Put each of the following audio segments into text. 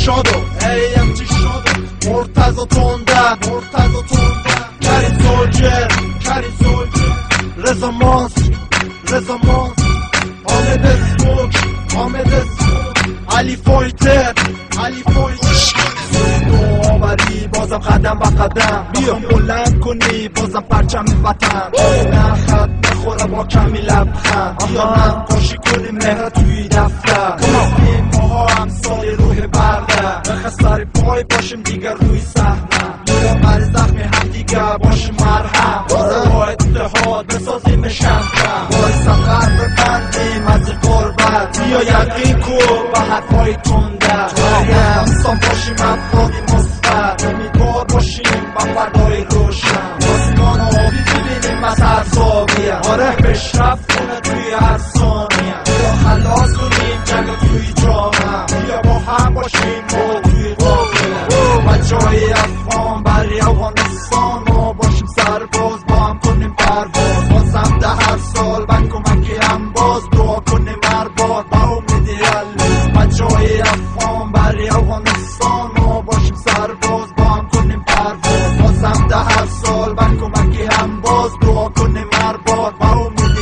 شادو AMG شادو مرتضی تندر کریم سولجر رضا ماست حامد اسموک علی فایتر نوآوری بازم قدم به قدم بیا بلند کنی بازم پرچم وطن نه خط میخوره با کمی لبخند بیا هم قاشی کنیم مهر توی دفتر این ماها امثال روح برده بخه سر پای باشیم دیگر روی صحنه بیا بر زخم هم دیگر باشیم مرهم بازم با اتحاد بسازیم شمکم بایستم قرب بندیم از این قربت بیا یقین کن به حرفای تنده انسان باشیم افرادی مثبت امیدوار باشیم با فردای روشن آسمان آبی ببینیم از هر زاویه آره پیشرفت کنه توی هر ثانیه بیا خلاص کنیم جنگ توی جامعه بیا با هم باشیم ما توی قافله بچه‌های افغان برای افغانستان ما باشیم سرباز با هم کنیم پرواز بازم ده هر سال من کمکی هم باز دعا کنیم هر بار با امید الله بچه‌های افغان برای افغانستان ما باشیم سرباز با هم کنیم پرواز بازم ده هر سال من کمکی هم باز دعا کنیم هر بار با امید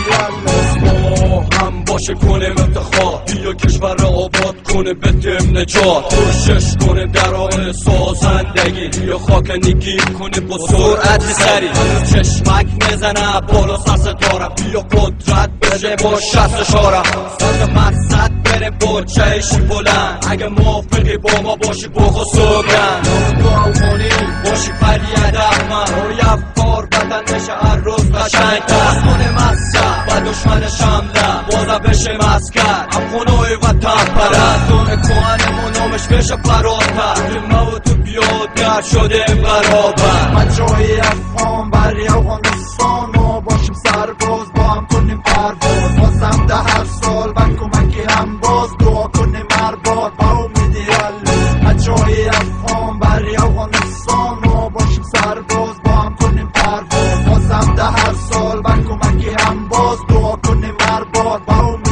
الله ما هم باشه کنیم افتخار بیا کشور آباد کنه بدیم نجات کوشش کنه در راه سازندگی بیا خاک نگیر کنه با سرعت سری چشمک میزنه بالا سر ستاره بیا قدرت بشه با شست اشاره سر مقصد بره با چشم بلند اگه موافقی با ما باشی بخوا سوگند تو افغانی باشی فرید احمد روی افکار بدن بشه هر روز قشنگتر کنه مصرف و دشمن شمله بازه بشه مسکر افغانای وطن پرست دونه کوهنمون نامش بشه فراتر ما و تو بیادر شدیم برابر بچه‌های افغان برای افغانستان ما باشیم سرباز با هم کنیم پرواز بازم ده هر سال من کمکی هم باز دعا کنیم هر بار با امید الله بچه‌های افغان برای افغانستان ما باشیم سرباز با هم کنیم پرواز بازم ده هر سال من کمکی هم باز دعا کنیم هر بار با امید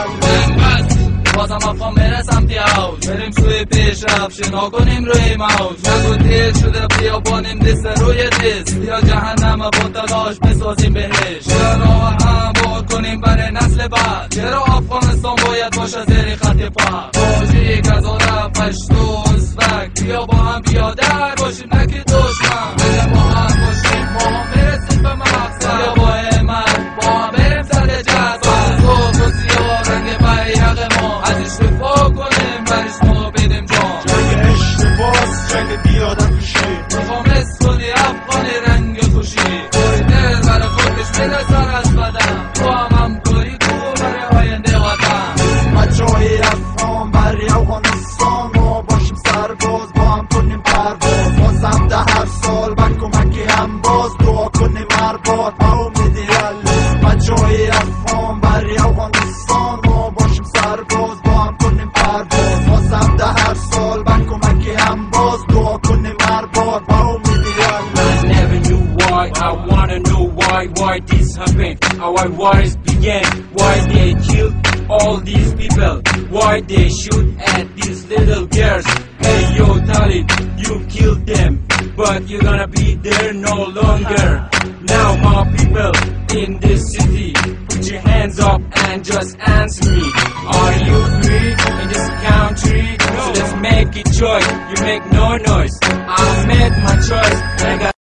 الله بازم افغان میره سمتی حوض بریم سوی پیشرفت شنا کنیم روی موج نگو دیر شده بیابانیم دست روی دست بیا جهنم با تلاش بسازیم بهش بیا راه هم بود کنیم برای نسل بعد چرا افغانستان باید باشه زیر خط پا تاجیک از عرب پشتو ازبک بیا با هم بیادر باشیم نکی دشمن بله با هم باشیم ما هم برسیم به مقصد بیا با همت با هم بریم سر جذب صبح و سیاه رنگ بیرق ما ازش دفاع کنیم برش ما بدیم جان جنگ اشتباس جنگ بیادم کشی میخوام اسکنی افغانی رنگ خوشی توی دل برای خودش بده سر از بدن با هم همکاری کن برای آینده وطن بچه‌های افغان برای افغانستان ما باشیم سرباز با هم کنیم پرواز بازم ده هر سال من کمکی هم باز دعا کنیم هر بار با امید الله بچه‌های افغان برای افغانستان ما باشیم سرباز با هم کنیم پرواز بازم ده هر سال من کمکی هم باز دعا کنیم هر بار با امید الله I never knew why, I wanna know why this happened, how our wars began, why they killed all these people, why they shoot at these little girls. Hey yo Talib, you killed them, but you're gonna be there no longer. Now my people in this city, put your hands up and just answer me. Are you free in this country? So let's make it joy, you make no noise. I made my choice.